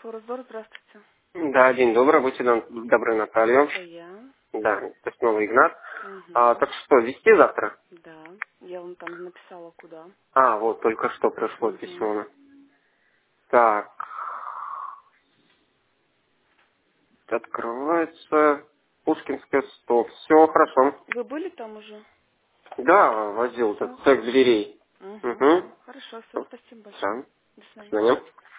Форзор, здравствуйте. Да, день добрый, будьте добры, Наталья. Это я. Да, это снова Игнат. Угу. Так что, везти завтра? Да. Я вам там написала куда. Вот только что пришло Угу. письмо. Так, открывается Пушкинская 100. Все хорошо. Вы были там уже? Да, возил Все этот цех хорошо. дверей. Угу. Угу. Хорошо, все, спасибо большое. Все. До До свидания. свидания.